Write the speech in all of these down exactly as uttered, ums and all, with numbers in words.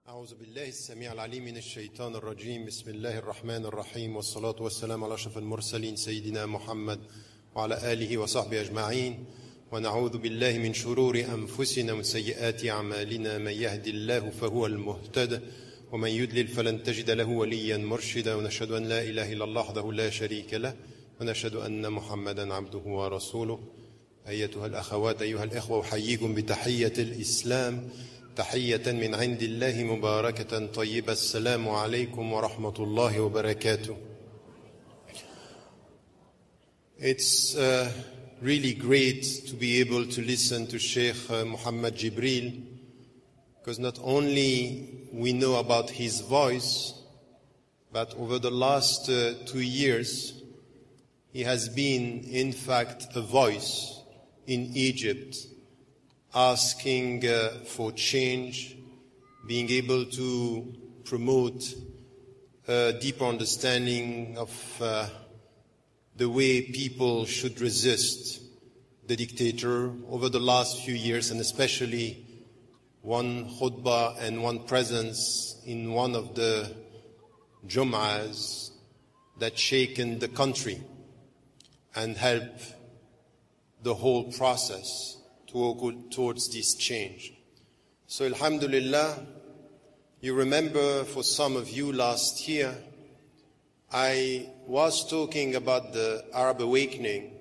أعوذ بالله السميع العليم من الشيطان الرجيم بسم الله الرحمن الرحيم والصلاة والسلام على أشرف المرسلين سيدنا محمد وعلى آله وصحبه أجمعين ونعوذ بالله من شرور أنفسنا ومن سيئات أعمالنا من يهد الله فهو المهتد ومن يضلل فلن تجد له وليا مرشدا ونشهد أن لا إله إلا الله وحده لا شريك له ونشهد أن محمدا عبده ورسوله. أيتها الأخوات أيها الإخوة أحييكم بتحية الإسلام تحية من عند الله مباركة طيبة. السلام عليكم ورحمة الله وبركاته. It's uh, really great to be able to listen to Sheikh uh, Muhammad Jibril, because not only we know about his voice, but over the last uh, two years he has been in fact a voice in Egypt, asking uh, for change, being able to promote a deeper understanding of uh, the way people should resist the dictator over the last few years, and especially one khutbah and one presence in one of the Jum'ahs that shaken the country and helped the whole process towards this change. So alhamdulillah, you remember for some of you last year, I was talking about the Arab awakening,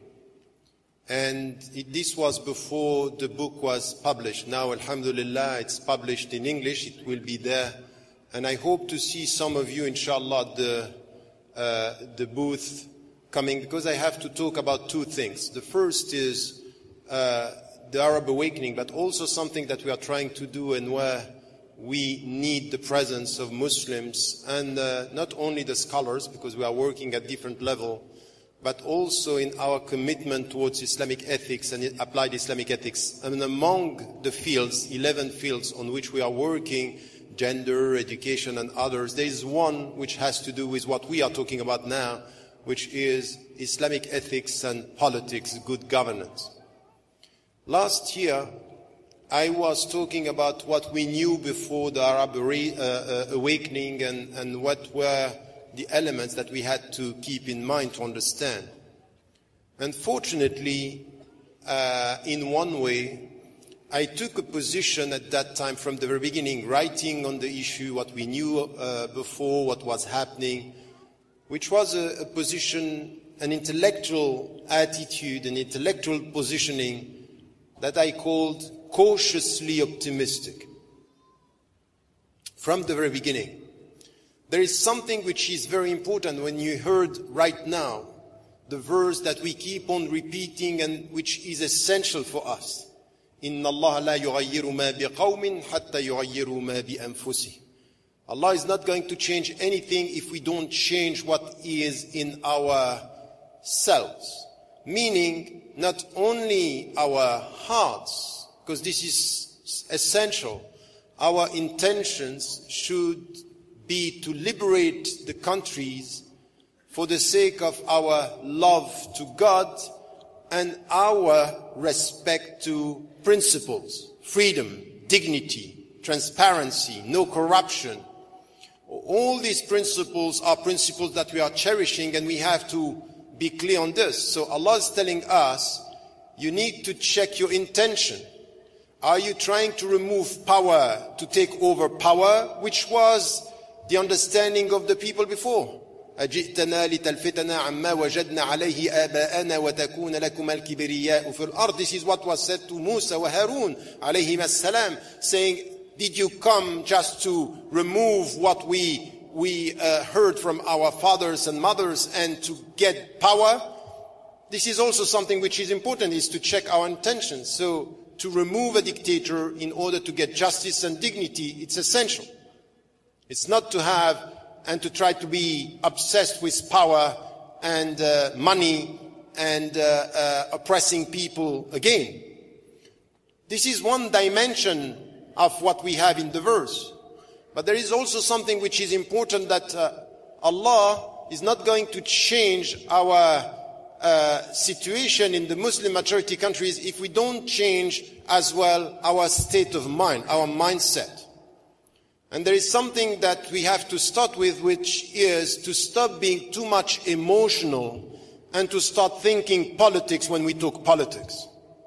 and it, this was before the book was published. Now alhamdulillah, it's published in English, it will be there, and I hope to see some of you inshallah at the, uh, the booth coming, because I have to talk about two things. The first is uh, the Arab awakening, but also something that we are trying to do and where we need the presence of Muslims and uh, not only the scholars, because we are working at different level, but also in our commitment towards Islamic ethics and applied Islamic ethics. And among the fields, eleven fields on which we are working, gender, education and others, there is one which has to do with what we are talking about now, which is Islamic ethics and politics, good governance. Last year, I was talking about what we knew before the Arab uh, uh, awakening and, and what were the elements that we had to keep in mind to understand. Unfortunately, uh, in one way, I took a position at that time from the very beginning, writing on the issue what we knew uh, before, what was happening, which was a, a position, an intellectual attitude, an intellectual positioning that I called cautiously optimistic. From the very beginning, there is something which is very important when you heard right now the verse that we keep on repeating and which is essential for us. Inna Allah la yughayyiru ma biqawmin hatta yughayyiru ma bi anfusihim. Allah is not going to change anything if we don't change what is in ourselves. Meaning, not only our hearts, because this is essential, our intentions should be to liberate the countries for the sake of our love to God and our respect to principles, freedom, dignity, transparency, no corruption. All these principles are principles that we are cherishing, and we have to be clear on this. So Allah is telling us, you need to check your intention. Are you trying to remove power to take over power, which was the understanding of the people before? أجئتنا لتلفتنا عما وجدنا عليه آباءنا وتكون لكم الكبرياء في الأرض. This is what was said to Musa wa Harun alayhim as-salam, saying, did you come just to remove what we we uh, heard from our fathers and mothers and to get power? This is also something which is important, is to check our intentions. So to remove a dictator in order to get justice and dignity, it's essential. It's not to have and to try to be obsessed with power and uh, money and uh, uh, oppressing people again. This is one dimension of what we have in the verse. But there is also something which is important, that uh, Allah is not going to change our uh, situation in the Muslim majority countries if we don't change as well our state of mind, our mindset. And there is something that we have to start with, which is to stop being too much emotional and to start thinking politics when we talk politics.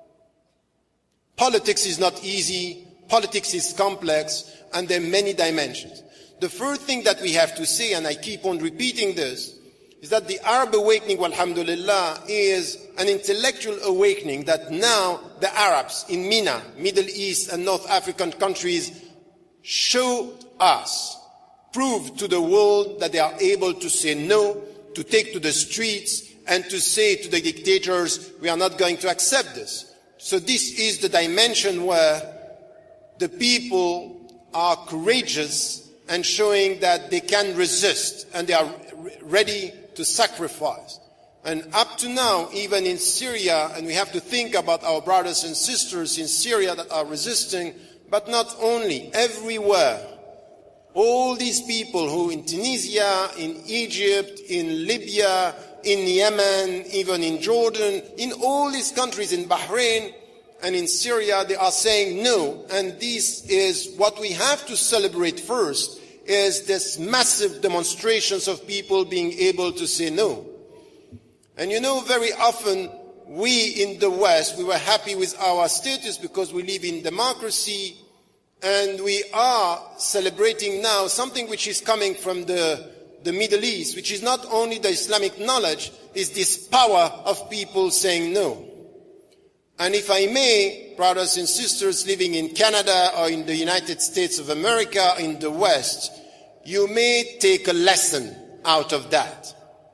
Politics is not easy, politics is complex, and there are many dimensions. The first thing that we have to say, and I keep on repeating this, is that the Arab awakening, alhamdulillah, is an intellectual awakening that now the Arabs in MENA, Middle East and North African countries show us, prove to the world that they are able to say no, to take to the streets and to say to the dictators, we are not going to accept this. So this is the dimension where the people are courageous and showing that they can resist and they are ready to sacrifice. And up to now, even in Syria, and we have to think about our brothers and sisters in Syria that are resisting, but not only, everywhere. All these people who in Tunisia, in Egypt, in Libya, in Yemen, even in Jordan, in all these countries, in Bahrain and in Syria, they are saying no. And this is what we have to celebrate first, is this massive demonstrations of people being able to say no. And you know, very often we in the West, we were happy with our status because we live in democracy, and we are celebrating now something which is coming from the, the Middle East, which is not only the Islamic knowledge, is this power of people saying no. And if I may, brothers and sisters living in Canada or in the United States of America, in the West, you may take a lesson out of that.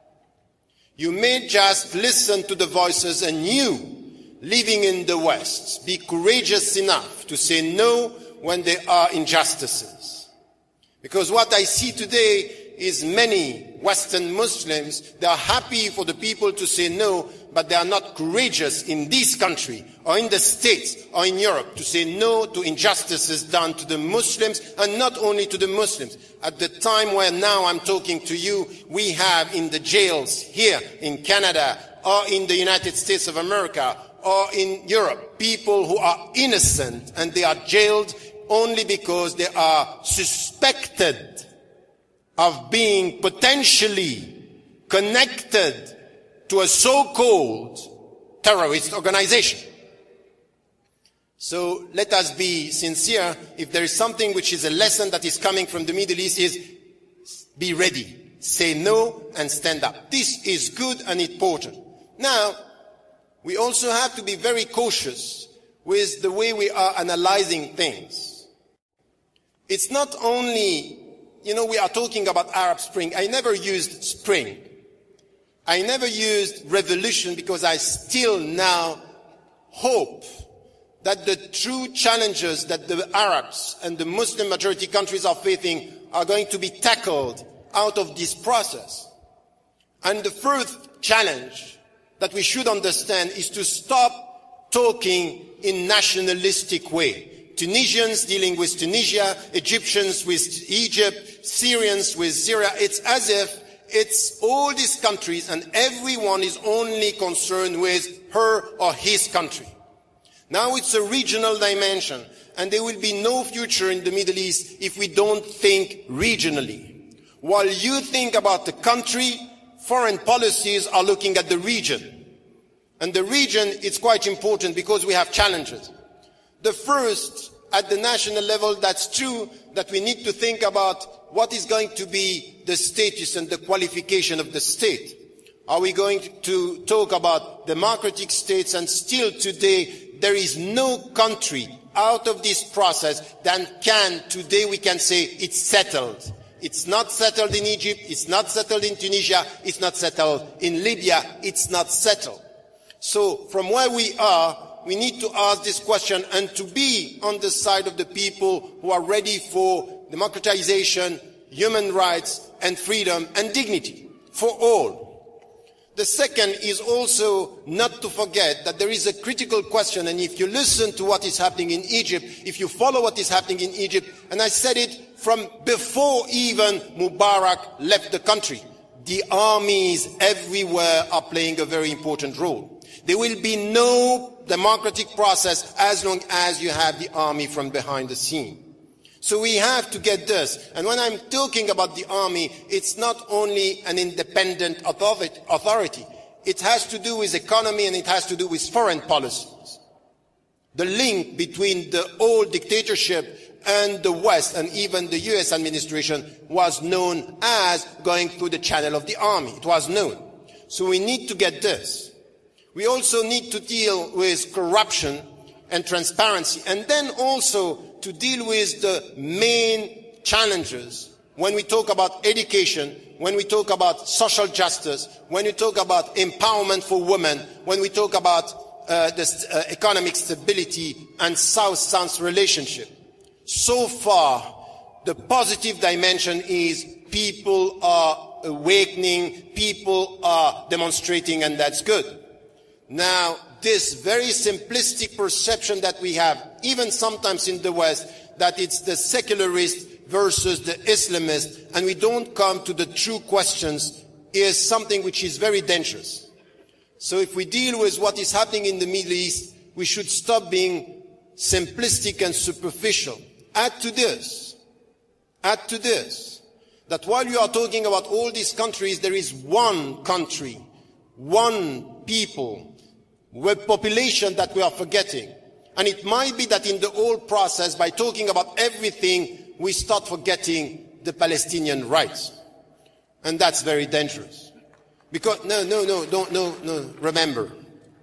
You may just listen to the voices, and you, living in the West, be courageous enough to say no when there are injustices. Because what I see today is many Western Muslims, they are happy for the people to say no, but they are not courageous in this country or in the States or in Europe to say no to injustices done to the Muslims, and not only to the Muslims. At the time where now I'm talking to you, we have in the jails here in Canada or in the United States of America or in Europe, people who are innocent and they are jailed only because they are suspected of being potentially connected to a so-called terrorist organization. So let us be sincere. If there is something which is a lesson that is coming from the Middle East, is be ready, say no and stand up. This is good and important. Now, we also have to be very cautious with the way we are analyzing things. It's not only, you know, we are talking about Arab Spring. I never used spring. I never used revolution because I still now hope that the true challenges that the Arabs and the Muslim majority countries are facing are going to be tackled out of this process. And the first challenge that we should understand is to stop talking in nationalistic way. Tunisians dealing with Tunisia, Egyptians with Egypt, Syrians with Syria. It's as if it's all these countries and everyone is only concerned with her or his country. Now it's a regional dimension, and there will be no future in the Middle East if we don't think regionally. While you think about the country, foreign policies are looking at the region. And the region is quite important because we have challenges. The first, at the national level, that's true that we need to think about what is going to be the status and the qualification of the state. Are we going to talk about democratic states? And still today, there is no country out of this process that can, today we can say it's settled. It's not settled in Egypt, it's not settled in Tunisia, it's not settled in Libya, it's not settled. So from where we are, we need to ask this question and to be on the side of the people who are ready for democratization, human rights and freedom and dignity for all. The second is also not to forget that there is a critical question, and if you listen to what is happening in Egypt, if you follow what is happening in Egypt, and I said it from before even Mubarak left the country, the armies everywhere are playing a very important role. There will be no democratic process as long as you have the army from behind the scene. So we have to get this. And when I'm talking about the army, it's not only an independent authority. It has to do with economy and it has to do with foreign policies. The link between the old dictatorship and the West and even the U S administration was known as going through the channel of the army. It was known. So we need to get this. We also need to deal with corruption and transparency, and then also to deal with the main challenges when we talk about education, when we talk about social justice, when we talk about empowerment for women, when we talk about uh, the uh, economic stability and South-South relationship. So far, the positive dimension is people are awakening, people are demonstrating, and that's good. Now, this very simplistic perception that we have, even sometimes in the West, that it's the secularist versus the Islamist, and we don't come to the true questions, is something which is very dangerous. So if we deal with what is happening in the Middle East, we should stop being simplistic and superficial. Add to this, add to this, that while you are talking about all these countries, there is one country, one people, with population that we are forgetting. And it might be that in the whole process, by talking about everything, we start forgetting the Palestinian rights. And that's very dangerous. Because, no, no, no, don't, no, no, remember.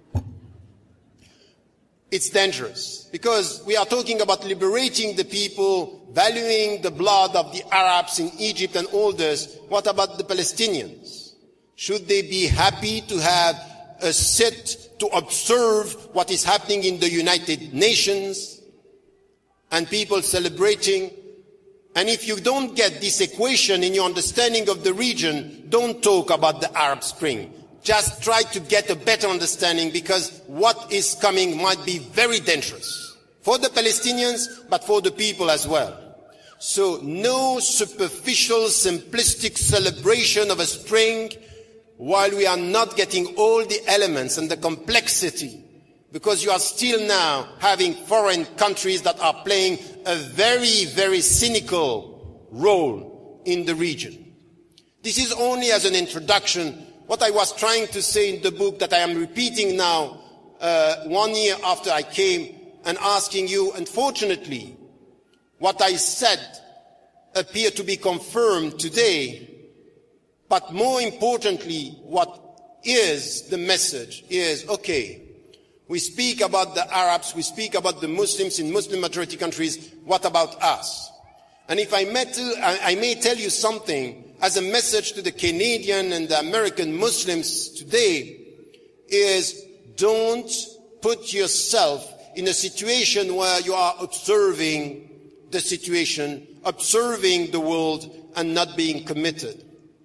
It's dangerous. Because we are talking about liberating the people, valuing the blood of the Arabs in Egypt and all this. What about the Palestinians? Should they be happy to have a sit to observe what is happening in the United Nations and people celebrating? And if you don't get this equation in your understanding of the region, don't talk about the Arab Spring. Just try to get a better understanding, because what is coming might be very dangerous for the Palestinians, but for the people as well. So no superficial, simplistic celebration of a spring while we are not getting all the elements and the complexity, because you are still now having foreign countries that are playing a very, very cynical role in the region. This is only as an introduction what I was trying to say in the book that I am repeating now, uh, one year after I came, and asking you, unfortunately, what I said appeared to be confirmed today. But more importantly, what is the message is, okay, we speak about the Arabs, we speak about the Muslims in Muslim majority countries, what about us? And if I may, tell, I may tell you something as a message to the Canadian and the American Muslims today, is don't put yourself in a situation where you are observing the situation, observing the world, and not being committed.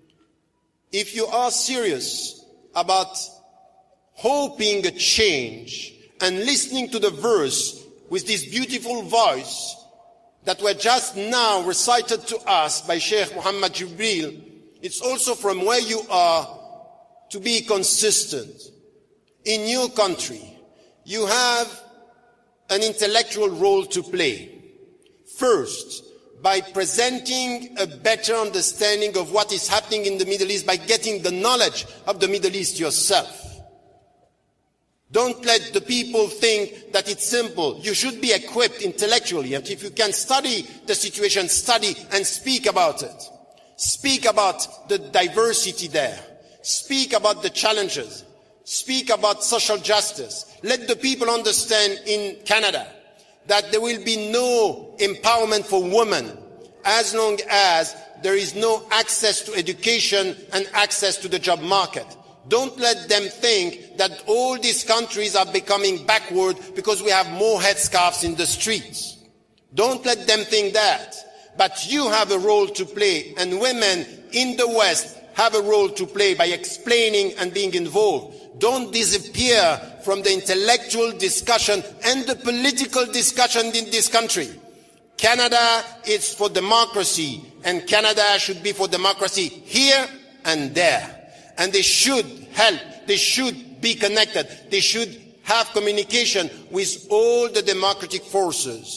If you are serious about hoping a change and listening to the verse with this beautiful voice that were just now recited to us by Sheikh Muhammad Jibril, it's also from where you are to be consistent. In your country, you have an intellectual role to play. First, by presenting a better understanding of what is happening in the Middle East, by getting the knowledge of the Middle East yourself. Don't let the people think that it's simple. You should be equipped intellectually, and if you can study the situation, study and speak about it. Speak about the diversity there. Speak about the challenges. Speak about social justice. Let the people understand in Canada that there will be no empowerment for women as long as there is no access to education and access to the job market. Don't let them think that all these countries are becoming backward because we have more headscarves in the streets. Don't let them think that. But you have a role to play, and women in the West have a role to play by explaining and being involved. Don't disappear from the intellectual discussion and the political discussion in this country. Canada is for democracy, and Canada should be for democracy here and there. And they should help, they should be connected, they should have communication with all the democratic forces.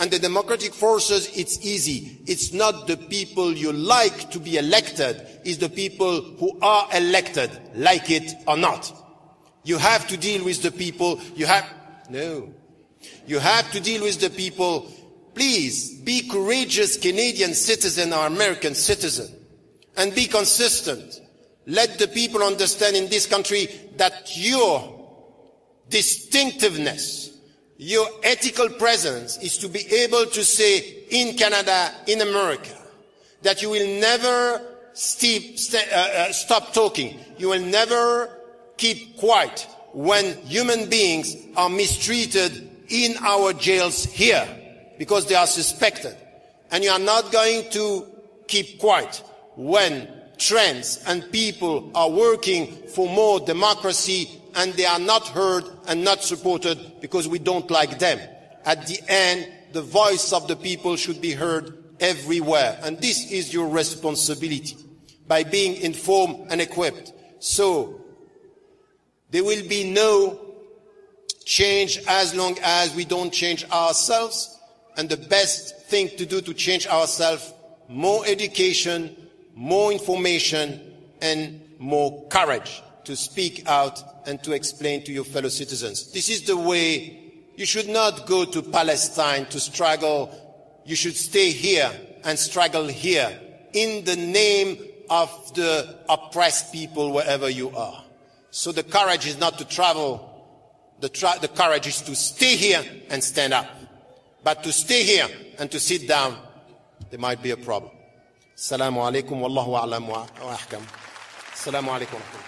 And the democratic forces, it's easy. It's not the people you like to be elected, it's the people who are elected, like it or not. You have to deal with the people, you have, no. You have to deal with the people. Please, be courageous Canadian citizen or American citizen, and be consistent. Let the people understand in this country that your distinctiveness, your ethical presence is to be able to say in Canada, in America, that you will never steep, st uh, uh, stop talking. You will never keep quiet when human beings are mistreated in our jails here because they are suspected. And you are not going to keep quiet when trends and people are working for more democracy and they are not heard and not supported because we don't like them. At the end, the voice of the people should be heard everywhere. And this is your responsibility by being informed and equipped. So there will be no change as long as we don't change ourselves. And the best thing to do to change ourselves, more education, more information, and more courage to speak out and to explain to your fellow citizens. This is the way. You should not go to Palestine to struggle. You should stay here and struggle here in the name of the oppressed people wherever you are. So the courage is not to travel. The, tra the courage is to stay here and stand up. But to stay here and to sit down, there might be a problem. Assalamu alaikum wallahu a'lam wa ahkam. Assalamu alaikum wa rahmatullah.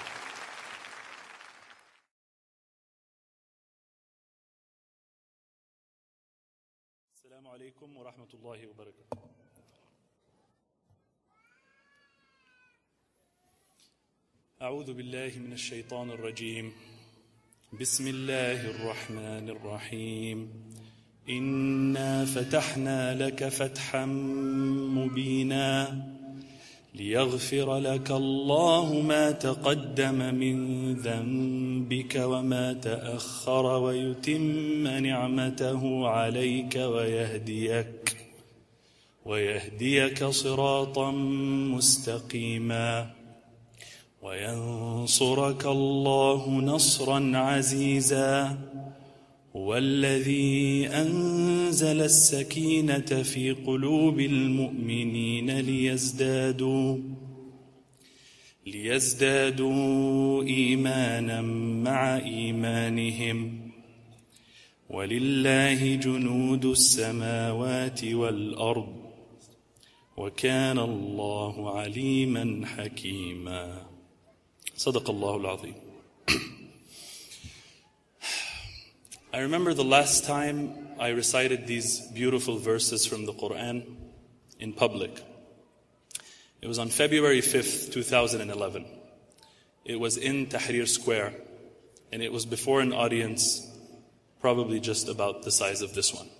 Assalamu alaikum wa rahmatullahi wa barakatuh. أعوذ بالله من الشيطان الرجيم. بسم الله الرحمن الرحيم. إنا فتحنا لك فتحا مبينا ليغفر لك الله ما تقدم من ذنبك وما تأخر ويتم نعمته عليك ويهديك ويهديك صراطا مستقيما وينصرك الله نصرا عزيزا هو الذي أنزل السكينة في قلوب المؤمنين ليزدادوا ليزدادوا إيمانا مع إيمانهم ولله جنود السماوات والأرض وكان الله عليما حكيما صدق الله العظيم. I remember the last time I recited these beautiful verses from the Quran in public. It was on February fifth, two thousand eleven. It was in Tahrir Square, and it was before an audience probably just about the size of this one.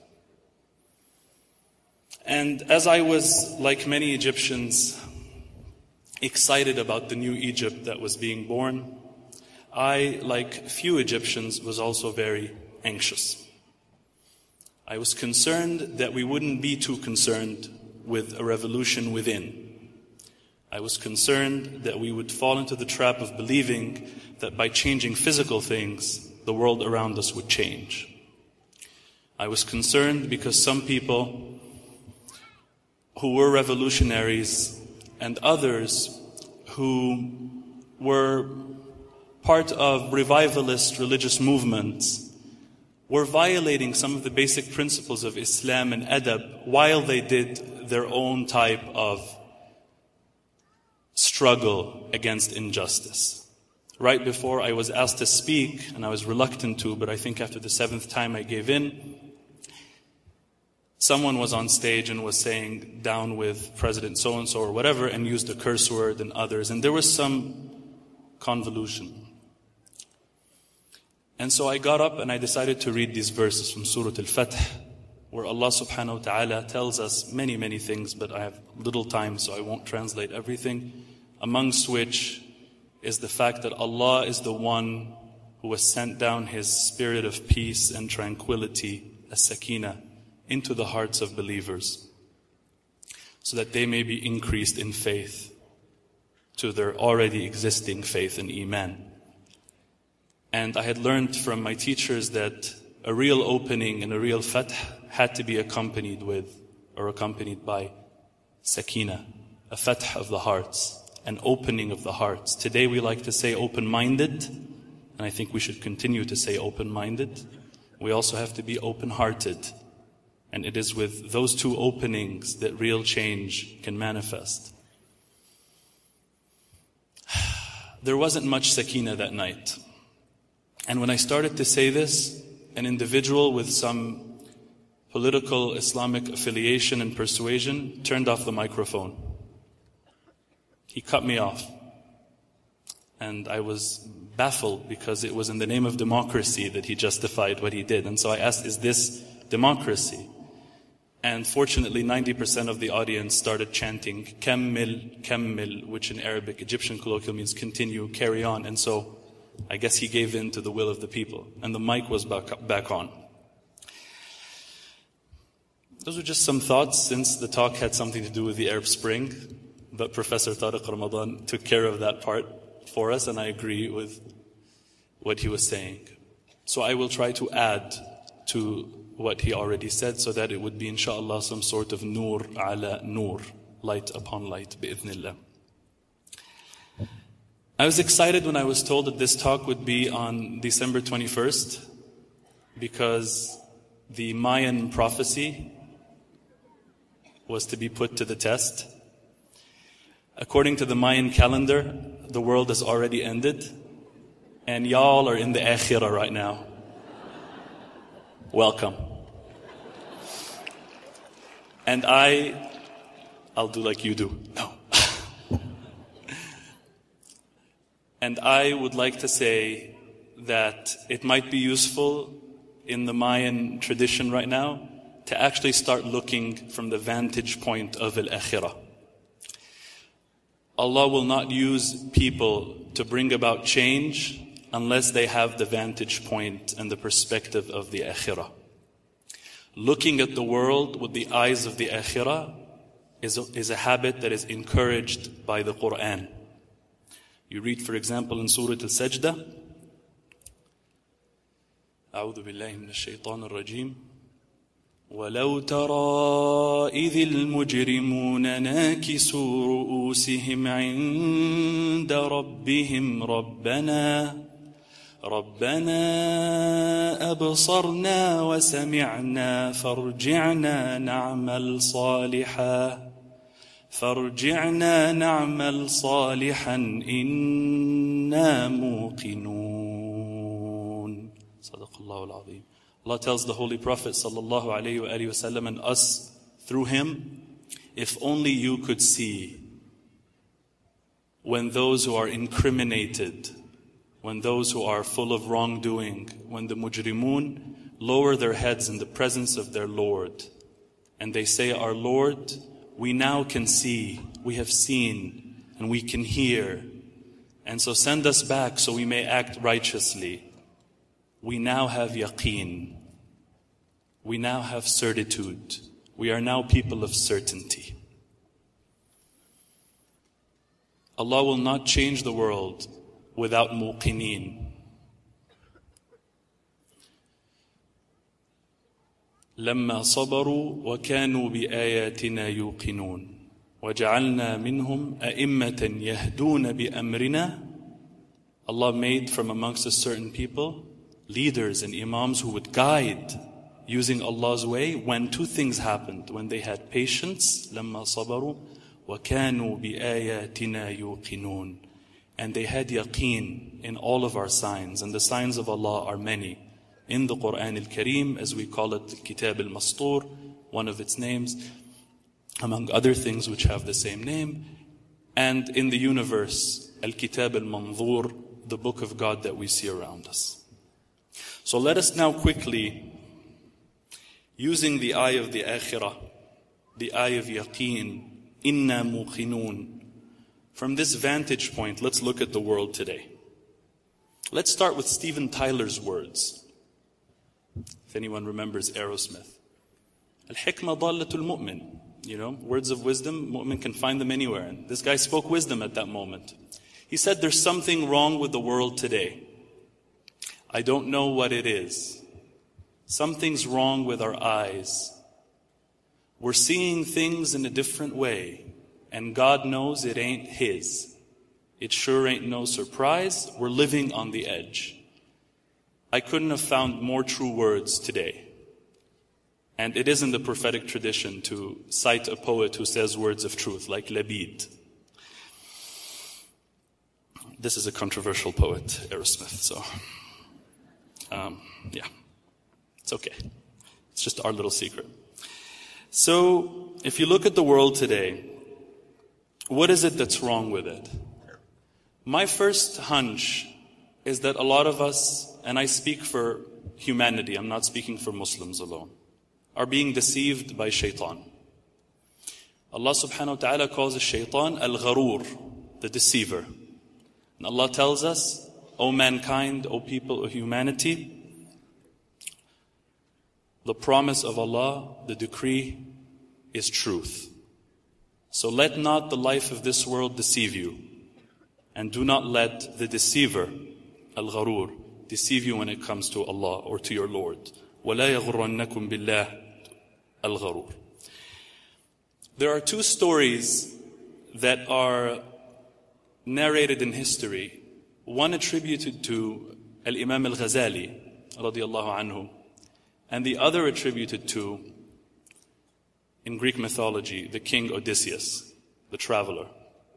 And as I was, like many Egyptians, excited about the new Egypt that was being born, I, like few Egyptians, was also very anxious. I was concerned that we wouldn't be too concerned with a revolution within. I was concerned that we would fall into the trap of believing that by changing physical things, the world around us would change. I was concerned because some people who were revolutionaries and others who were part of revivalist religious movements were violating some of the basic principles of Islam and adab while they did their own type of struggle against injustice. Right before I was asked to speak, and I was reluctant to, but I think after the seventh time I gave in, someone was on stage and was saying, down with President so-and-so or whatever, and used a curse word and others, and there was some convolution. And so I got up and I decided to read these verses from Surah Al-Fath, where Allah subhanahu wa ta'ala tells us many, many things, but I have little time, so I won't translate everything, amongst which is the fact that Allah is the one who has sent down His spirit of peace and tranquility, as sakina, into the hearts of believers so that they may be increased in faith to their already existing faith in Iman. And I had learned from my teachers that a real opening and a real fath had to be accompanied with, or accompanied by, sakina, a fath of the hearts, an opening of the hearts. Today we like to say open-minded, and I think we should continue to say open-minded. We also have to be open-hearted. And it is with those two openings that real change can manifest. There wasn't much sakina that night. And when I started to say this, an individual with some political Islamic affiliation and persuasion turned off the microphone. He cut me off. And I was baffled because it was in the name of democracy that he justified what he did. And so I asked, is this democracy? And fortunately, ninety percent of the audience started chanting, Kammil, Kammil, which in Arabic, Egyptian colloquial means continue, carry on. And so I guess he gave in to the will of the people. And the mic was back, back on. Those were just some thoughts, since the talk had something to do with the Arab Spring. But Professor Tariq Ramadan took care of that part for us, and I agree with what he was saying. So I will try to add to what he already said, so that it would be, inshallah, some sort of nur ala nur, light upon light, bi'idhnillah. I was excited when I was told that this talk would be on December twenty-first, because the Mayan prophecy was to be put to the test. According to the Mayan calendar, the world has already ended, and y'all are in the akhirah right now. Welcome. And I, I'll do like you do. No. And I would like to say that it might be useful in the Mayan tradition right now to actually start looking from the vantage point of al-akhirah. Allah will not use people to bring about change unless they have the vantage point and the perspective of the akhirah. Looking at the world with the eyes of the akhirah is a, is a habit that is encouraged by the Quran. You read, for example, in Surah Al-Sajdah, أعوذ بالله من الشيطان الرجيم ولو ترى إذ المجرمون ناكسوا رؤوسهم عند ربهم ربنا ربنا أبصرنا وسمعنا فارجعنا نعمل صالحا فارجعنا نعمل صالحا إنا موقنون صدق الله العظيم. Allah tells the Holy Prophet sallallahu alayhi wa alihi wasallam and us through him, if only you could see when those who are incriminated, when those who are full of wrongdoing, when the mujrimun lower their heads in the presence of their Lord, and they say, our Lord, we now can see, we have seen, and we can hear, and so send us back so we may act righteously. We now have yaqeen. We now have certitude. We are now people of certainty. Allah will not change the world without muqineen. لما صبروا وكانوا بآياتنا يوقنون وجعلنا منهم أئمة يهدون بأمرنا. Allah made from amongst a certain people leaders and imams who would guide using Allah's way when two things happened. When they had patience, لما صبروا وكانوا بآياتنا يوقنون, and they had yaqeen in all of our signs. And the signs of Allah are many. In the Quran al-Kareem, as we call it, the Kitab al-Mastur, one of its names, among other things which have the same name. And in the universe, al-Kitab al-Manzur, the book of God that we see around us. So let us now quickly, using the eye of the akhirah, the eye of yaqeen, inna muqinun, from this vantage point, let's look at the world today. Let's start with Steven Tyler's words. If anyone remembers Aerosmith. Al-hikmah dallatul mu'min. You know, words of wisdom, mu'min can find them anywhere. And this guy spoke wisdom at that moment. He said, there's something wrong with the world today. I don't know what it is. Something's wrong with our eyes. We're seeing things in a different way. And God knows it ain't His. It sure ain't no surprise. We're living on the edge. I couldn't have found more true words today. And it isn't the prophetic tradition to cite a poet who says words of truth, like Labid. This is a controversial poet, Aerosmith, so um, yeah, it's okay. It's just our little secret. So, if you look at the world today, what is it that's wrong with it? My first hunch is that a lot of us, and I speak for humanity, I'm not speaking for Muslims alone, are being deceived by shaitan. Allah subhanahu wa ta'ala calls the shaitan al-gharoor, the deceiver. And Allah tells us, O mankind, O people, O humanity, the promise of Allah, the decree, is truth. So let not the life of this world deceive you. And do not let the deceiver, al-gharoor, deceive you when it comes to Allah or to your Lord. وَلَا يَغُرَّنَّكُمْ بِاللَّهِ الْغَرُورِ. There are two stories that are narrated in history. One attributed to Al-Imam Al-Ghazali, radiyallahu anhu, and the other attributed to, in Greek mythology, the king Odysseus, the traveler.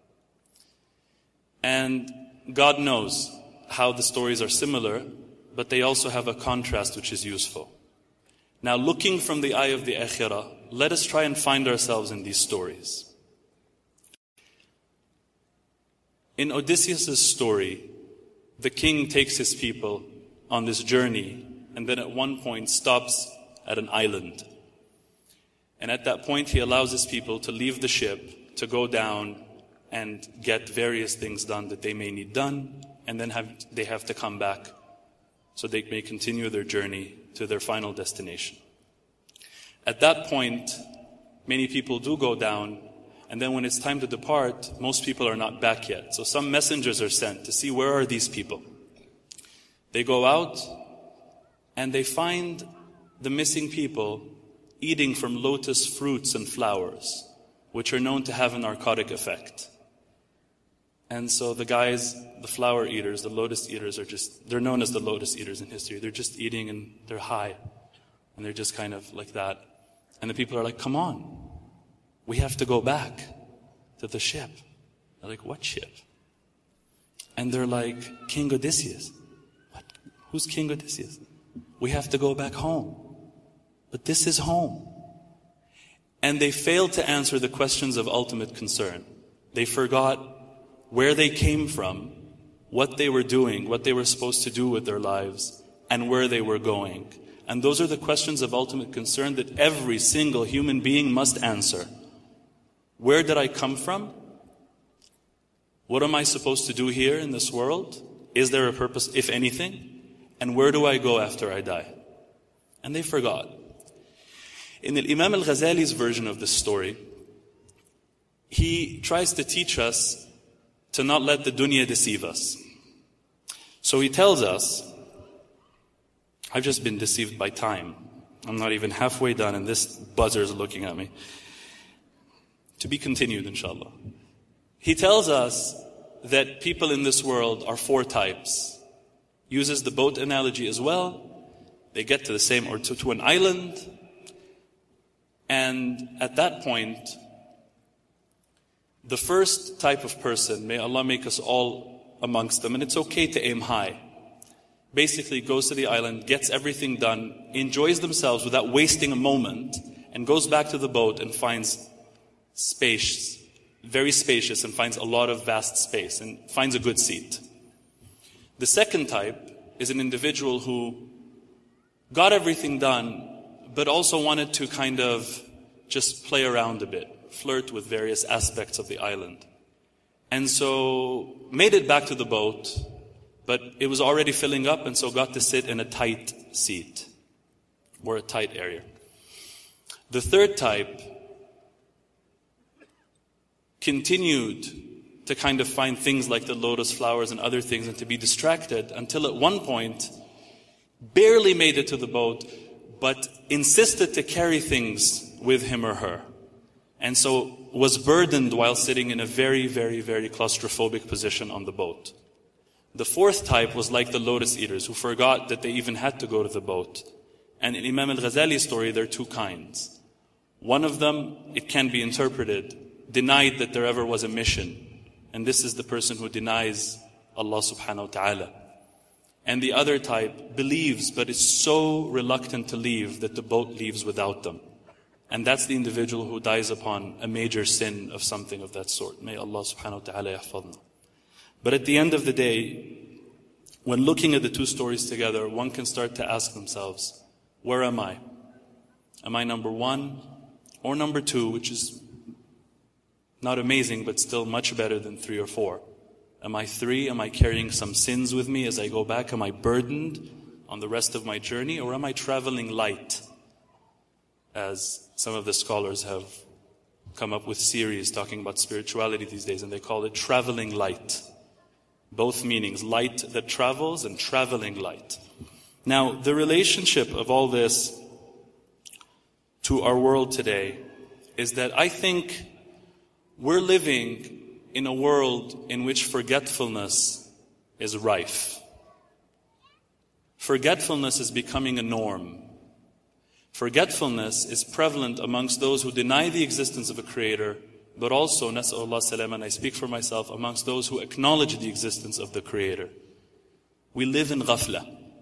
And God knows how the stories are similar, but they also have a contrast which is useful. Now, looking from the eye of the akhirah, let us try and find ourselves in these stories. In Odysseus' story, the king takes his people on this journey and then at one point stops at an island. And at that point, he allows his people to leave the ship, to go down and get various things done that they may need done, and then have, they have to come back so they may continue their journey to their final destination. At that point, many people do go down, and then when it's time to depart, most people are not back yet. So some messengers are sent to see where are these people. They go out, and they find the missing people eating from lotus fruits and flowers, which are known to have a narcotic effect. And so the guys, the flower eaters, the lotus eaters are just, they're known as the lotus eaters in history. They're just eating and they're high. And they're just kind of like that. And the people are like, come on. We have to go back to the ship. They're like, what ship? And they're like, King Odysseus. What? Who's King Odysseus? We have to go back home. But this is home. And they failed to answer the questions of ultimate concern. They forgot where they came from, what they were doing, what they were supposed to do with their lives, and where they were going. And those are the questions of ultimate concern that every single human being must answer. Where did I come from? What am I supposed to do here in this world? Is there a purpose, if anything? And where do I go after I die? And they forgot. In the Imam Al-Ghazali's version of this story, he tries to teach us to not let the dunya deceive us. So he tells us, I've just been deceived by time. I'm not even halfway done and this buzzer is looking at me. To be continued, inshallah. He tells us that people in this world are four types. Uses the boat analogy as well. They get to the same, or to, to an island. And at that point, the first type of person, may Allah make us all amongst them, and it's okay to aim high. Basically goes to the island, gets everything done, enjoys themselves without wasting a moment, and goes back to the boat and finds space, very spacious, and finds a lot of vast space, and finds a good seat. The second type is an individual who got everything done, but also wanted to kind of just play around a bit, flirt with various aspects of the island. And so made it back to the boat, but it was already filling up, and so got to sit in a tight seat, or a tight area. The third type continued to kind of find things like the lotus flowers and other things and to be distracted until at one point barely made it to the boat, but insisted to carry things with him or her. And so was burdened while sitting in a very, very, very claustrophobic position on the boat. The fourth type was like the lotus eaters who forgot that they even had to go to the boat. And in Imam al-Ghazali's story, there are two kinds. One of them, it can be interpreted, denied that there ever was a mission. And this is the person who denies Allah subhanahu wa ta'ala. And the other type believes, but is so reluctant to leave that the boat leaves without them. And that's the individual who dies upon a major sin of something of that sort. May Allah subhanahu wa ta'ala yahfadna. But at the end of the day, when looking at the two stories together, one can start to ask themselves, where am I? Am I number one or number two, which is not amazing, but still much better than three or four? Am I three? Am I carrying some sins with me as I go back? Am I burdened on the rest of my journey? Or am I traveling light? As some of the scholars have come up with series talking about spirituality these days, and they call it traveling light. Both meanings, light that travels and traveling light. Now, the relationship of all this to our world today is that I think we're living in a world in which forgetfulness is rife. Forgetfulness is becoming a norm. Forgetfulness is prevalent amongst those who deny the existence of a creator, but also, nas'alullah salam, and I speak for myself, amongst those who acknowledge the existence of the creator. We live in ghafla.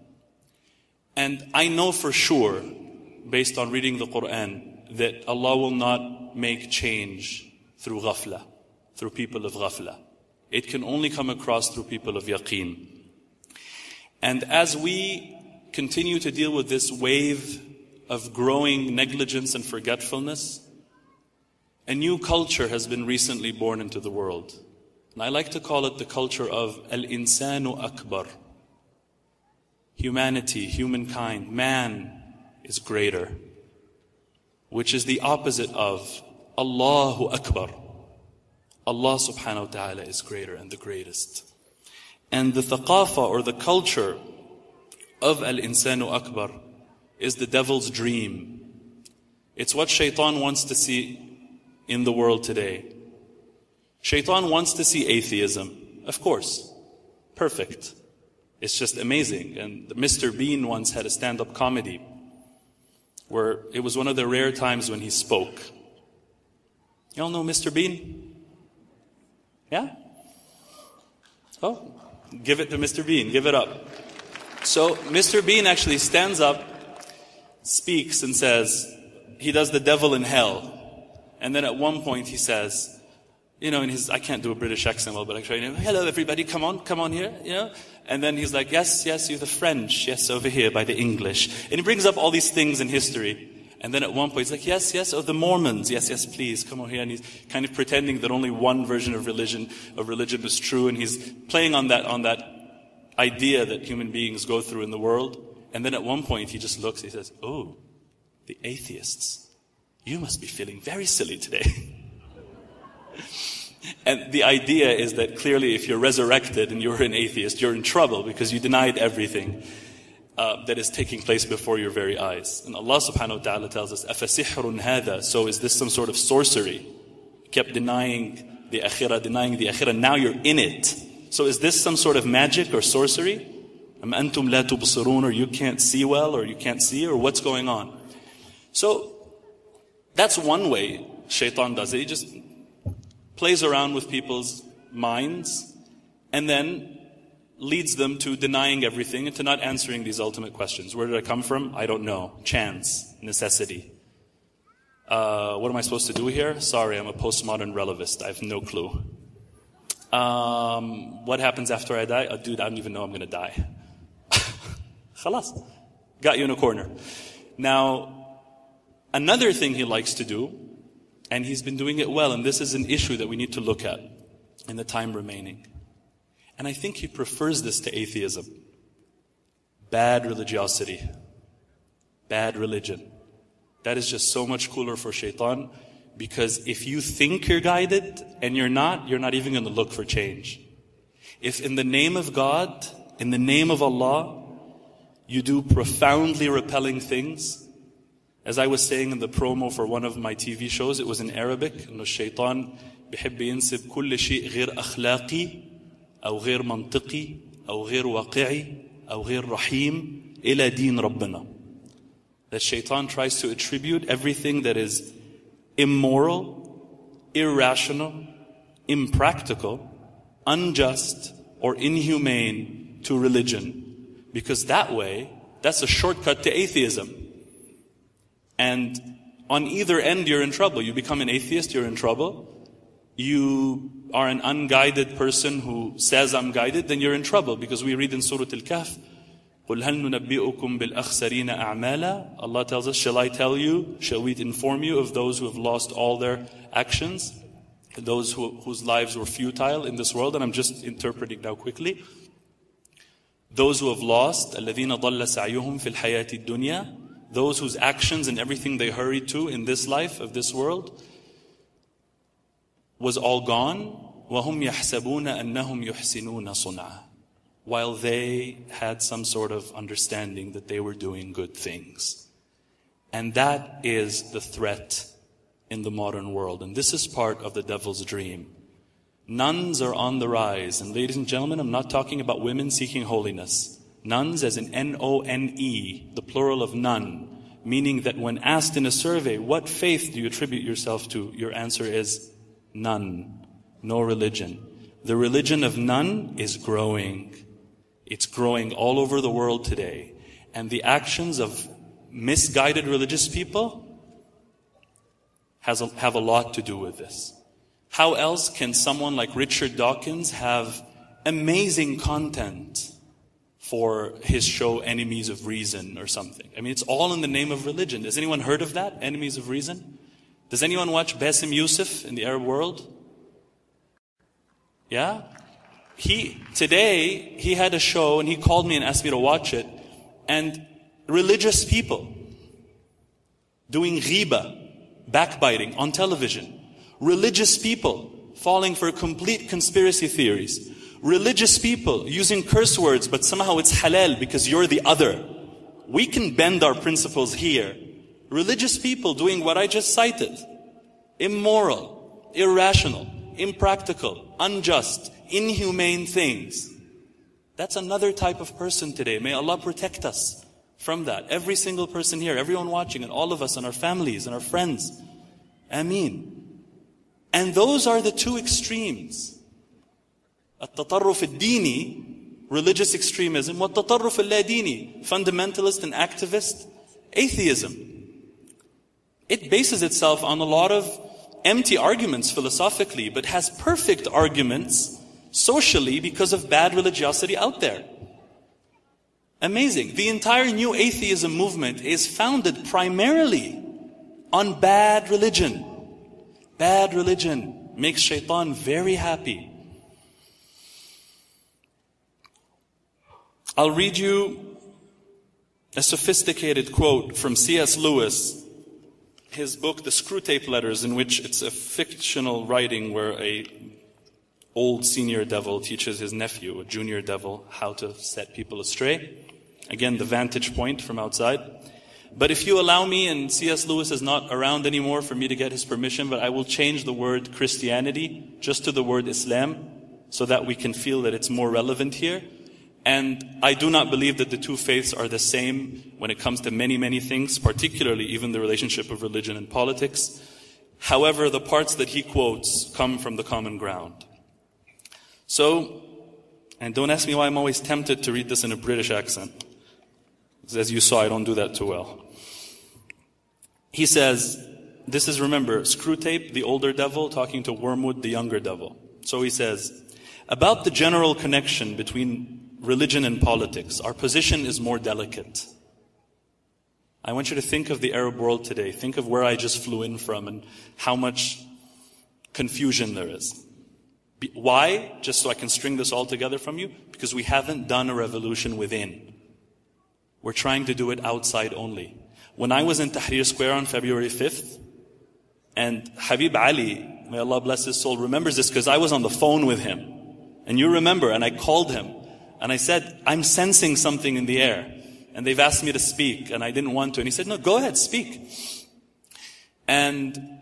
And I know for sure, based on reading the Quran, that Allah will not make change through ghafla, through people of ghafla. It can only come across through people of yaqeen. And as we continue to deal with this wave of growing negligence and forgetfulness, a new culture has been recently born into the world. And I like to call it the culture of al-insanu akbar. Humanity, humankind, man is greater, which is the opposite of Allahu Akbar. Allah subhanahu wa ta'ala is greater and the greatest. And the thaqafa or the culture of al-insanu akbar is the devil's dream. It's what shaitan wants to see in the world today. Shaitan wants to see atheism, of course. Perfect. It's just amazing. And Mister Bean once had a stand-up comedy where it was one of the rare times when he spoke. Y'all know Mister Bean? Yeah? Oh, give it to Mister Bean. Give it up. So Mister Bean actually stands up, speaks and says, he does the devil in hell. And then at one point he says, you know, in his, I can't do a British accent well, but I try, you know, hello everybody, come on, come on here, you know. And then he's like, yes, yes, you're the French, yes, over here by the English. And he brings up all these things in history. And then at one point he's like, yes, yes, oh, the Mormons, yes, yes, please, come over here. And he's kind of pretending that only one version of religion, of religion is true. And he's playing on that, on that idea that human beings go through in the world. And then at one point he just looks, he says, oh, the atheists, you must be feeling very silly today. And the idea is that clearly if you're resurrected and you're an atheist, you're in trouble because you denied everything uh, that is taking place before your very eyes. And Allah subhanahu wa ta'ala tells us, أَفَسِحْرٌ هَذَا? So is this some sort of sorcery? You kept denying the akhirah, denying the akhirah, now you're in it. So is this some sort of magic or sorcery? أَمْ أَنْتُمْ لَا تُبْصِرُونَ? Or you can't see well, or you can't see, or what's going on? So that's one way shaitan does it. He just plays around with people's minds and then leads them to denying everything and to not answering these ultimate questions. Where did I come from? I don't know. Chance. Necessity. Uh, what am I supposed to do here? Sorry, I'm a postmodern relativist. I have no clue. Um, what happens after I die? Oh, dude, I don't even know I'm going to die. Khalas. Got you in a corner. Now, another thing he likes to do, and he's been doing it well, and this is an issue that we need to look at in the time remaining. And I think he prefers this to That is just so much cooler for shaitan, because if you think you're guided and you're not, you're not even going to look for change. If in the name of God, in the name of Allah, you do profoundly repelling things, as I was saying in the promo for one of my T V shows, it was in Arabic, and the shaitan بيحب ينسب كل شيء غير أخلاقي أو غير منطقي أو غير واقعي أو غير رحيم إلى دين ربنا. That shaitan tries to attribute everything that is immoral, irrational, impractical, unjust, or inhumane to religion. Because that way, that's a shortcut to atheism. And on either end, you're in trouble. You become an atheist, you're in trouble. You are an unguided person who says, I'm guided, then you're in trouble. Because we read in Surah Al-Kahf, قُلْ هَلْ نُنَبِّئُكُمْ بِالْأَخْسَرِينَ أَعْمَالًا. Allah tells us, shall I tell you, shall we inform you of those who have lost all their actions, those who, whose lives were futile in this world? And I'm just interpreting now quickly. Those who have lost, الَّذِينَ ضَلَّ سَعْيُهُمْ فِي الْحَيَاةِ الدُّنْيَا, those whose actions and everything they hurried to in this life, of this world, was all gone. وَهُمْ يَحْسَبُونَ أَنَّهُمْ يُحْسِنُونَ صُنْعًا, while they had some sort of understanding that they were doing good things. And that is the threat in the modern world. And this is part of the devil's dream. Nuns are on the rise. And ladies and gentlemen, I'm not talking about women seeking holiness. Nuns as in N O N E, the plural of nun, meaning that when asked in a survey, what faith do you attribute yourself to? Your answer is none. No religion. The religion of none is growing. It's growing all over the world today. And the actions of misguided religious people has a, have a lot to do with this. How else can someone like Richard Dawkins have amazing content for his show Enemies of Reason or something? I mean, it's all in the name of religion. Has anyone heard of that, Enemies of Reason? Does anyone watch Bassem Youssef in the Arab world? Yeah? He, today, he had a show and he called me and asked me to watch it. And religious people doing ghiba, backbiting on television. Religious people falling for complete conspiracy theories. Religious people using curse words, but somehow it's halal because you're the other. We can bend our principles here. Religious people doing what I just cited. Immoral, irrational, impractical, unjust, inhumane things. That's another type of person today. May Allah protect us from that. Every single person here, everyone watching, and all of us and our families and our friends. Ameen. And those are the two extremes. At-tatarruf al-dini, religious extremism, wa at-tatarruf al-ladini, fundamentalist and activist atheism. It bases itself on a lot of empty arguments philosophically, but has perfect arguments socially because of bad religiosity out there. Amazing. The entire new atheism movement is founded primarily on bad religion. Bad religion makes shaitan very happy. I'll read you a sophisticated quote from C S Lewis, his book, The Screwtape Letters, in which it's a fictional writing where a old senior devil teaches his nephew, a junior devil, how to set people astray. Again, the vantage point from outside. But if you allow me, and C S Lewis is not around anymore for me to get his permission, but I will change the word Christianity just to the word Islam so that we can feel that it's more relevant here. And I do not believe that the two faiths are the same when it comes to many, many things, particularly even the relationship of religion and politics. However, the parts that he quotes come from the common ground. So, and don't ask me why I'm always tempted to read this in a British accent. As you saw, I don't do that too well. He says, this is, remember, Screwtape, the older devil, talking to Wormwood, the younger devil. So he says, about the general connection between religion and politics, our position is more delicate. I want you to think of the Arab world today. Think of where I just flew in from and how much confusion there is. Why? Just so I can string this all together from you. Because we haven't done a revolution within. We're trying to do it outside only. When I was in Tahrir Square on February fifth, and Habib Ali, may Allah bless his soul, remembers this because I was on the phone with him. And you remember, and I called him, and I said, I'm sensing something in the air. And they've asked me to speak, and I didn't want to. And he said, no, go ahead, speak. And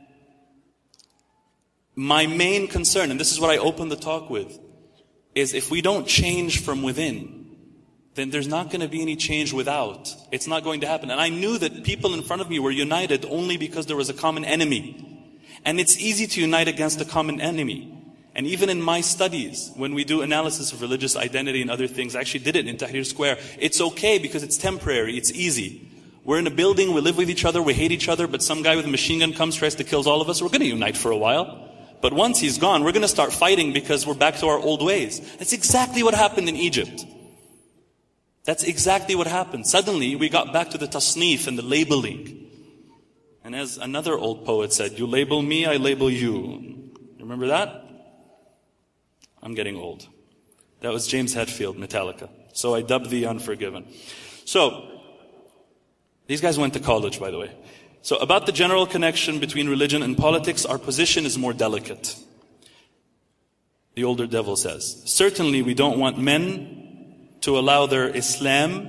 my main concern, and this is what I opened the talk with, is if we don't change from within, then there's not going to be any change without. It's not going to happen. And I knew that people in front of me were united only because there was a common enemy. And it's easy to unite against a common enemy. And even in my studies, when we do analysis of religious identity and other things, I actually did it in Tahrir Square. It's okay because it's temporary, it's easy. We're in a building, we live with each other, we hate each other, but some guy with a machine gun comes, tries to kill all of us, we're going to unite for a while. But once he's gone, we're going to start fighting because we're back to our old ways. That's exactly what happened in Egypt. That's exactly what happened. Suddenly, we got back to the tasnif and the labeling. And as another old poet said, you label me, I label you. Remember that? I'm getting old. That was James Hetfield, Metallica. So I dubbed the Unforgiven. So, these guys went to college, by the way. So about the general connection between religion and politics, our position is more delicate. The older devil says, certainly we don't want men to allow their Islam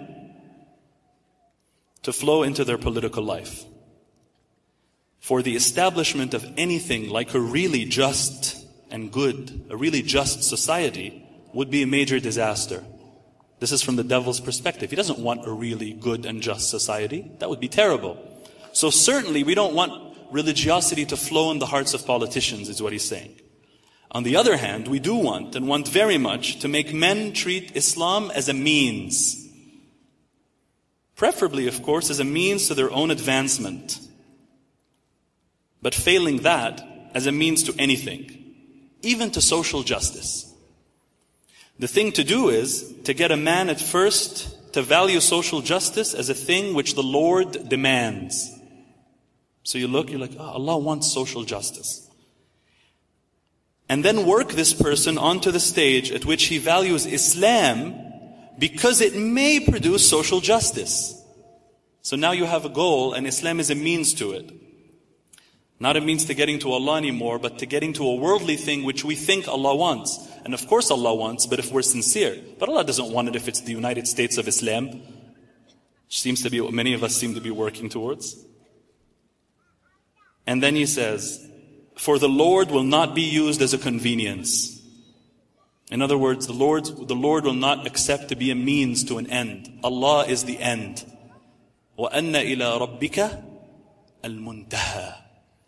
to flow into their political life. For the establishment of anything like a really just and good, a really just society, would be a major disaster. This is from the devil's perspective. He doesn't want a really good and just society. That would be terrible. So certainly we don't want religiosity to flow in the hearts of politicians, is what he's saying. On the other hand, we do want, and want very much, to make men treat Islam as a means. Preferably, of course, as a means to their own advancement. But failing that, as a means to anything, even to social justice. The thing to do is to get a man at first to value social justice as a thing which the Lord demands. So you look, you're like, oh, Allah wants social justice. And then work this person onto the stage at which he values Islam because it may produce social justice. So now you have a goal and Islam is a means to it. Not a means to getting to Allah anymore, but to getting to a worldly thing which we think Allah wants. And of course Allah wants, but if we're sincere. But Allah doesn't want it if it's the United States of Islam. Which seems to be what many of us seem to be working towards. And then he says, for the Lord will not be used as a convenience. In other words, the Lord, the Lord will not accept to be a means to an end. Allah is the end. وَأَنَّ إِلَىٰ رَبِّكَ الْمُنْتَهَى.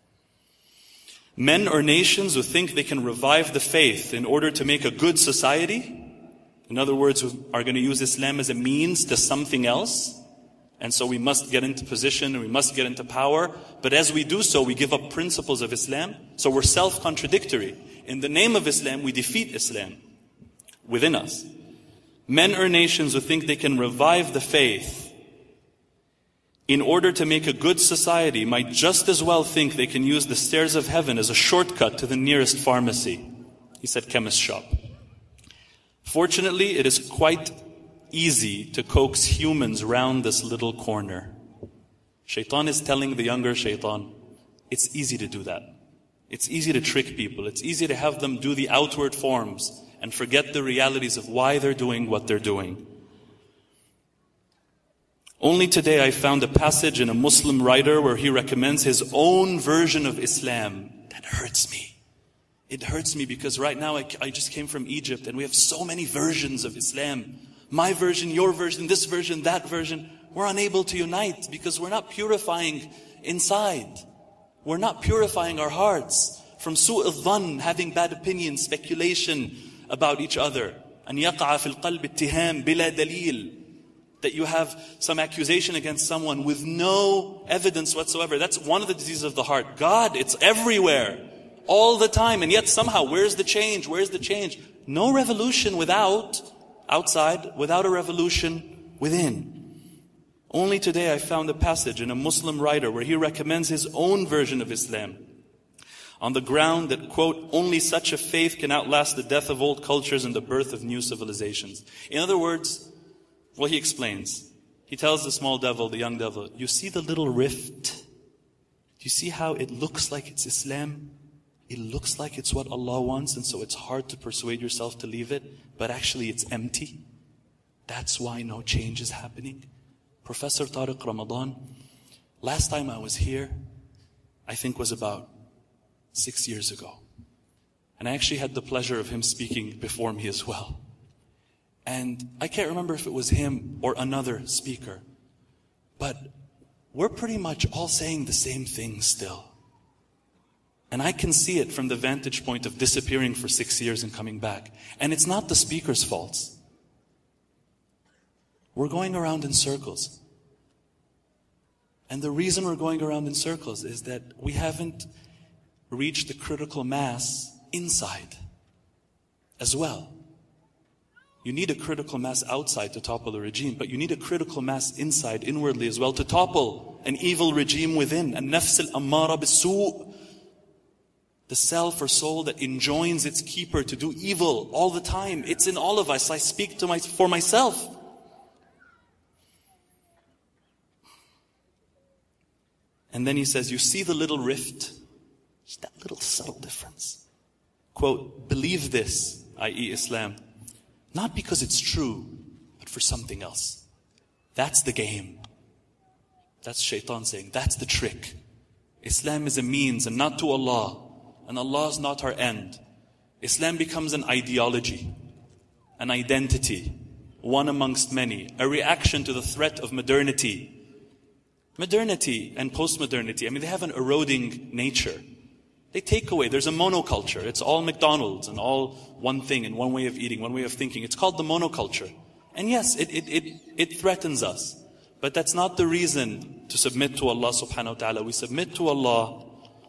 Men or nations who think they can revive the faith in order to make a good society, in other words, who are going to use Islam as a means to something else, and so we must get into position and we must get into power. But as we do so, we give up principles of Islam. So we're self-contradictory. In the name of Islam, we defeat Islam within us. Men or nations who think they can revive the faith in order to make a good society might just as well think they can use the stairs of heaven as a shortcut to the nearest pharmacy. He said chemist shop. Fortunately, it is quite easy to coax humans round this little corner. Shaitan is telling the younger shaitan, it's easy to do that. It's easy to trick people. It's easy to have them do the outward forms and forget the realities of why they're doing what they're doing. Only today I found a passage in a Muslim writer where he recommends his own version of Islam. That hurts me. It hurts me because right now I, I just came from Egypt and we have so many versions of Islam. My version, your version, this version, that version. We're unable to unite because we're not purifying inside. We're not purifying our hearts from su' al-dhann, having bad opinions, speculation about each other. أن يقع في القلب اتهام بلا دليل. That you have some accusation against someone with no evidence whatsoever. That's one of the diseases of the heart. God, it's everywhere, all the time. And yet somehow, where's the change? Where's the change? No revolution without outside, without a revolution within. Only today I found a passage in a Muslim writer where he recommends his own version of Islam on the ground that, quote, only such a faith can outlast the death of old cultures and the birth of new civilizations. In other words, well, he explains, He tells the small devil, the young devil, you see the little rift? Do you see how it looks like it's Islam? It looks like it's what Allah wants, and so it's hard to persuade yourself to leave it, but actually it's empty. That's why no change is happening. Professor Tariq Ramadan, last time I was here, I think was about six years ago. And I actually had the pleasure of him speaking before me as well. And I can't remember if it was him or another speaker, but we're pretty much all saying the same thing still. And I can see it from the vantage point of disappearing for six years and coming back. And it's not the speaker's faults. We're going around in circles. And the reason we're going around in circles is that we haven't reached the critical mass inside as well. You need a critical mass outside to topple the regime, but you need a critical mass inside, inwardly as well, to topple an evil regime within. An-nafs al-ammara bis-su'. The self or soul that enjoins its keeper to do evil all the time. It's in all of us. I speak to my, for myself. And then he says, you see the little rift? Just that little subtle difference. Quote, believe this, that is Islam, not because it's true, but for something else. That's the game. That's shaitan saying, that's the trick. Islam is a means and not to Allah. And Allah is not our end. Islam becomes an ideology, an identity, one amongst many, a reaction to the threat of modernity. Modernity and postmodernity, I mean, they have an eroding nature. They take away, there's a monoculture. It's all McDonald's and all one thing and one way of eating, one way of thinking. It's called the monoculture. And yes, it, it, it, it threatens us. But that's not the reason to submit to Allah subhanahu wa ta'ala. We submit to Allah.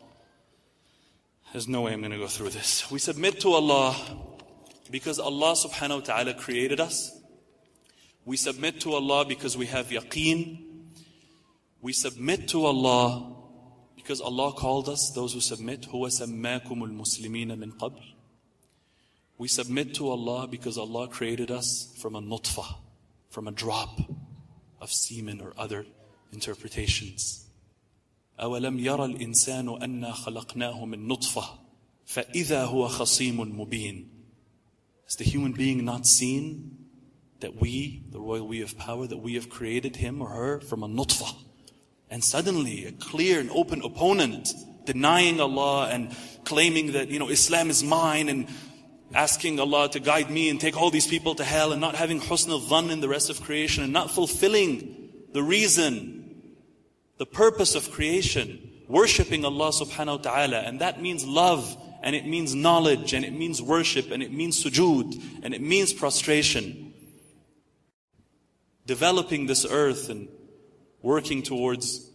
There's no way I'm going to go through this. We submit to Allah because Allah subhanahu wa ta'ala created us. We submit to Allah because we have yaqeen. We submit to Allah because Allah called us, those who submit, هُوَ سَمَّاكُمُ الْمُسْلِمِينَ مِنْ قَبْلِ. We submit to Allah because Allah created us from a nutfah, from a drop of semen or other interpretations. أَوَلَمْ يَرَ الْإِنسَانُ أَنَّا خَلَقْنَاهُ مِنْ نُطْفَةٍ فَإِذَا هُوَ خَصِيمٌ مُبِينٌ. Has the human being not seen that we, the royal we of power, that we have created him or her from a nutfah? And suddenly a clear and open opponent denying Allah and claiming that, you know, Islam is mine and asking Allah to guide me and take all these people to hell and not having husn al-dhann in the rest of creation and not fulfilling the reason, the purpose of creation, worshipping Allah subhanahu wa ta'ala. And that means love, and it means knowledge, and it means worship, and it means sujood, and it means prostration. Developing this earth and working towards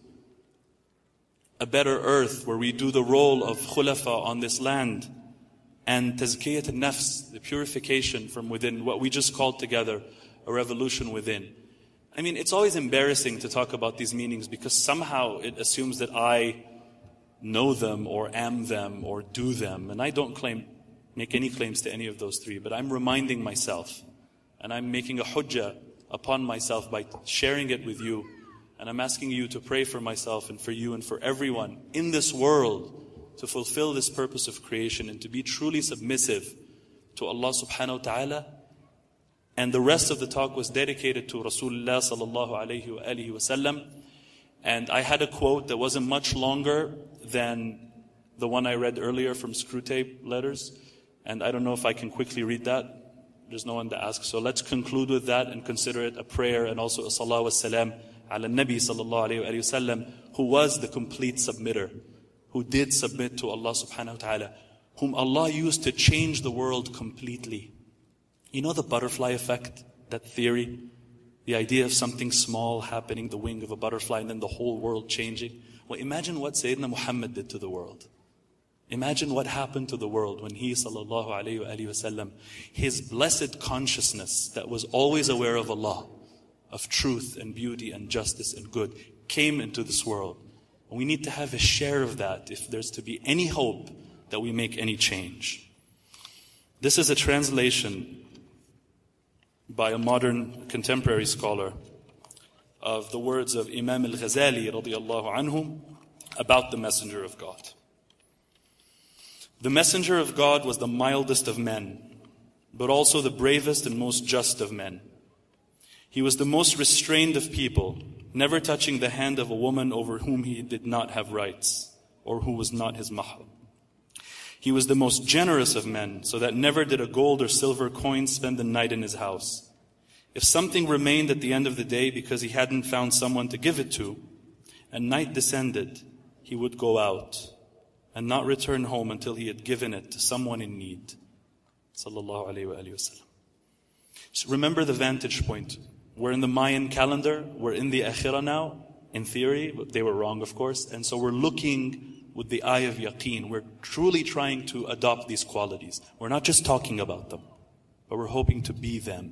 a better earth where we do the role of khulafa on this land, and tazkiyat al-nafs, the purification from within, what we just called together a revolution within. I mean, it's always embarrassing to talk about these meanings because somehow it assumes that I know them or am them or do them. And I don't claim, make any claims to any of those three, but I'm reminding myself and I'm making a hujjah upon myself by sharing it with you. And I'm asking you to pray for myself and for you and for everyone in this world to fulfill this purpose of creation and to be truly submissive to Allah subhanahu wa ta'ala. And the rest of the talk was dedicated to Rasulullah sallallahu alayhi wa alihi wa sallam. And I had a quote that wasn't much longer than the one I read earlier from Screwtape Letters. And I don't know if I can quickly read that. There's no one to ask. So let's conclude with that and consider it a prayer and also a salah wa salam ala Nabi sallallahu alayhi wa sallam, who was the complete submitter, who did submit to Allah subhanahu wa ta'ala, whom Allah used to change the world completely. You know the butterfly effect, that theory? The idea of something small happening, the wing of a butterfly, and then the whole world changing. Well, imagine what Sayyidina Muhammad did to the world. Imagine what happened to the world when he, sallallahu alayhi wa alayhi wa sallam, his blessed consciousness that was always aware of Allah, of truth and beauty and justice and good, came into this world. And we need to have a share of that if there's to be any hope that we make any change. This is a translation by a modern contemporary scholar of the words of Imam al-Ghazali radiyallahu anhu about the Messenger of God. The Messenger of God was the mildest of men, but also the bravest and most just of men. He was the most restrained of people, never touching the hand of a woman over whom he did not have rights, or who was not his mahram. He was the most generous of men, so that never did a gold or silver coin spend the night in his house. If something remained at the end of the day because he hadn't found someone to give it to, and night descended, he would go out and not return home until he had given it to someone in need. Sallallahu alayhi wa sallam. So remember the vantage point. We're in the Mayan calendar, we're in the Akhirah now, in theory, but they were wrong of course, and so we're looking with the eye of yaqeen. We're truly trying to adopt these qualities. We're not just talking about them, but we're hoping to be them.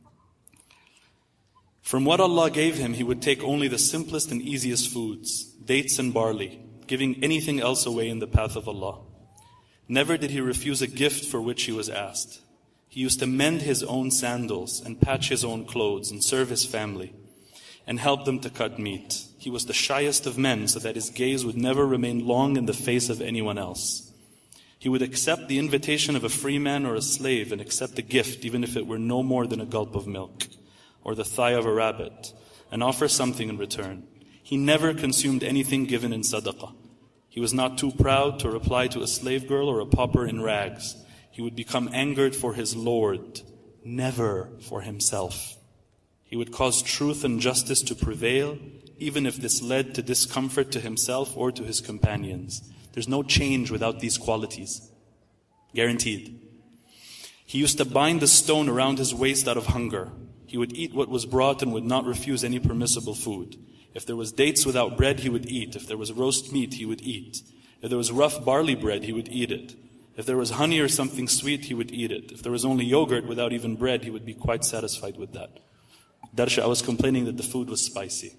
From what Allah gave him, he would take only the simplest and easiest foods, dates and barley, giving anything else away in the path of Allah. Never did he refuse a gift for which he was asked. He used to mend his own sandals and patch his own clothes and serve his family and help them to cut meat. He was the shyest of men, so that his gaze would never remain long in the face of anyone else. He would accept the invitation of a free man or a slave and accept a gift, even if it were no more than a gulp of milk or the thigh of a rabbit, and offer something in return. He never consumed anything given in sadaqah. He was not too proud to reply to a slave girl or a pauper in rags. He would become angered for his Lord, never for himself. He would cause truth and justice to prevail, even if this led to discomfort to himself or to his companions. There's no change without these qualities. Guaranteed. He used to bind a stone around his waist out of hunger. He would eat what was brought and would not refuse any permissible food. If there was dates without bread, he would eat. If there was roast meat, he would eat. If there was rough barley bread, he would eat it. If there was honey or something sweet, he would eat it. If there was only yogurt without even bread, he would be quite satisfied with that. Darsha, I was complaining that the food was spicy.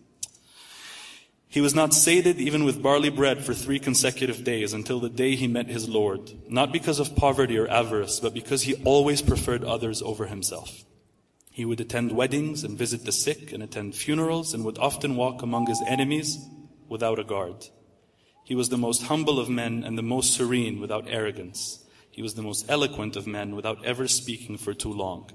He was not sated even with barley bread for three consecutive days until the day he met his Lord, not because of poverty or avarice, but because he always preferred others over himself. He would attend weddings and visit the sick and attend funerals and would often walk among his enemies without a guard. He was the most humble of men and the most serene without arrogance. He was the most eloquent of men without ever speaking for too long.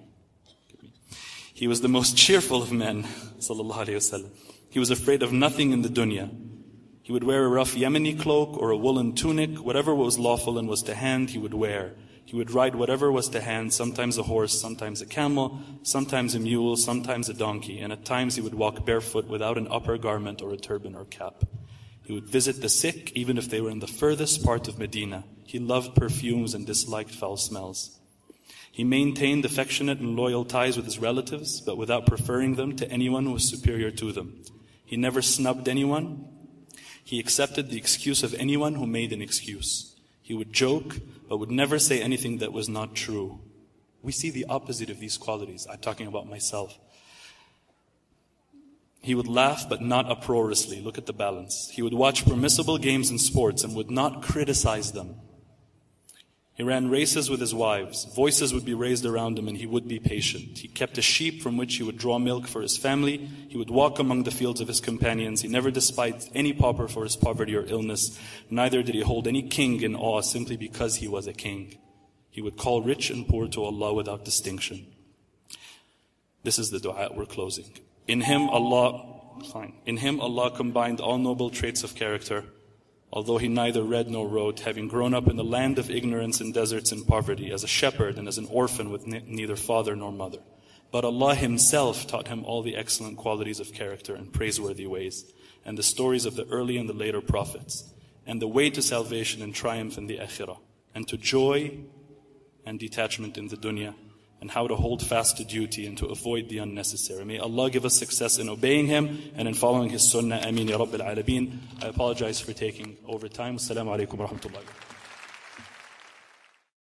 He was the most cheerful of men, sallallahu alayhi wasallam. He was afraid of nothing in the dunya. He would wear a rough Yemeni cloak or a woolen tunic. Whatever was lawful and was to hand, he would wear. He would ride whatever was to hand, sometimes a horse, sometimes a camel, sometimes a mule, sometimes a donkey. And at times he would walk barefoot without an upper garment or a turban or cap. He would visit the sick, even if they were in the furthest part of Medina. He loved perfumes and disliked foul smells. He maintained affectionate and loyal ties with his relatives, but without preferring them to anyone who was superior to them. He never snubbed anyone. He accepted the excuse of anyone who made an excuse. He would joke, but would never say anything that was not true. We see the opposite of these qualities. I'm talking about myself. He would laugh, but not uproariously. Look at the balance. He would watch permissible games and sports and would not criticize them. He ran races with his wives. Voices would be raised around him and he would be patient. He kept a sheep from which he would draw milk for his family. He would walk among the fields of his companions. He never despised any pauper for his poverty or illness. Neither did he hold any king in awe simply because he was a king. He would call rich and poor to Allah without distinction. This is the dua we're closing. In him Allah, fine. In him Allah combined all noble traits of character, although he neither read nor wrote, having grown up in the land of ignorance and deserts and poverty, as a shepherd and as an orphan with ne- neither father nor mother. But Allah himself taught him all the excellent qualities of character and praiseworthy ways, and the stories of the early and the later prophets, and the way to salvation and triumph in the akhirah, and to joy and detachment in the dunya, and how to hold fast to duty and to avoid the unnecessary. May Allah give us success in obeying Him and in following His sunnah. Ameen ya Rabbil Alameen. I apologize for taking over time. Assalamu alaikum wa rahmatullahi wa barakatuh.